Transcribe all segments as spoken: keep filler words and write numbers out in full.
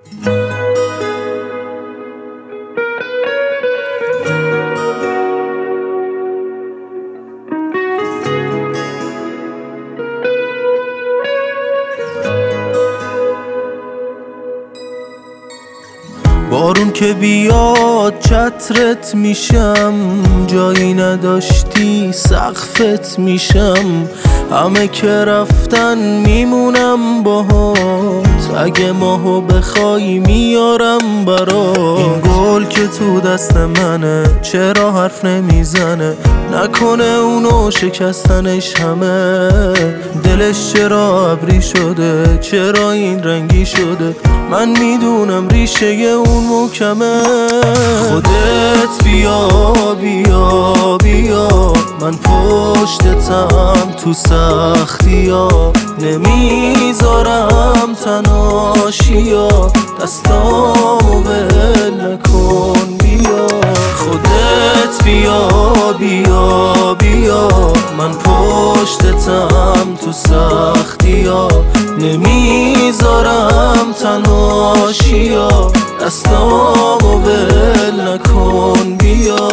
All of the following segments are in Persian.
بارون که بیاد چترت میشم، جایی نداشتی سقفت میشم. همه که رفتن میمونم باهات، اگه ماهو بخوای میارم برات. این گل که تو دست منه چرا حرف نمیزنه؟ نکنه اونو شکستنش همه. دلش چرا ابری شده؟ چرا این رنگی شده؟ من میدونم ریشه اون محکمه. خودت بیا بیا بیا، من پشتتم تو سختی ها. نمیذارم تناشیا، دستامو ول نکن بیا. خودت بیا بیا بیا، من پشتتم تو سختی ها. نمیذارم تناشیا، دستامو ول نکن بیا.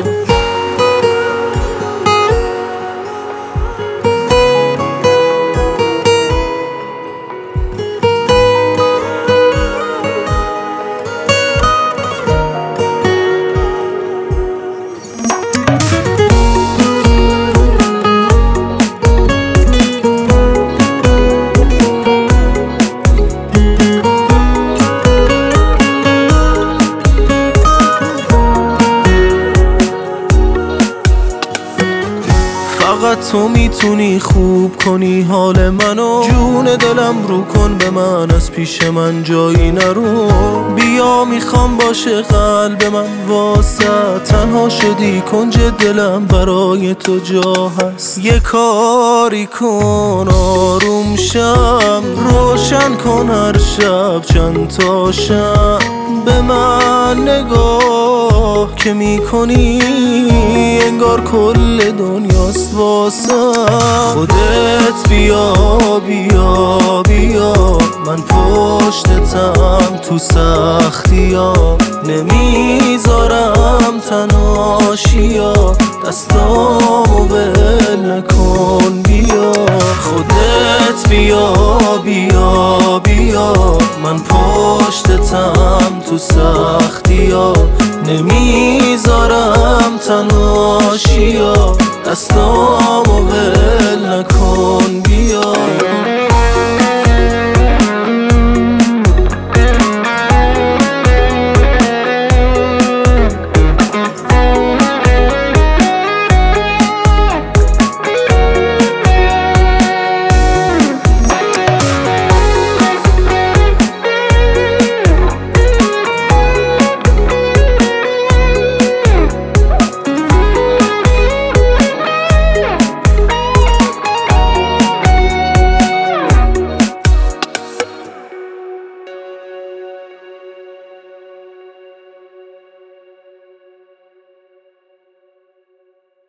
فقط تو میتونی خوب کنی حال منو. جون دلم رو کن به من، از پیش من جایی نرو. بیا میخوام باشه قلب من واسه. تنها شدی کنج دلم، برای تو جا هست. یه کاری کن آروم شم، روشن کن هر شب چند تا شم. به من نگاه که میکنی انگار کل دنیاست واسه. خودت بیا بیا بیا، من پشتتم تو سختی ها. نمیذارم تناشیا، دستامو ول نکن بیا. خودت بیا بیا بیا، من پشتتم تو سختی ها. نمیذارم تناشیا، دستامو ول نکن بیا.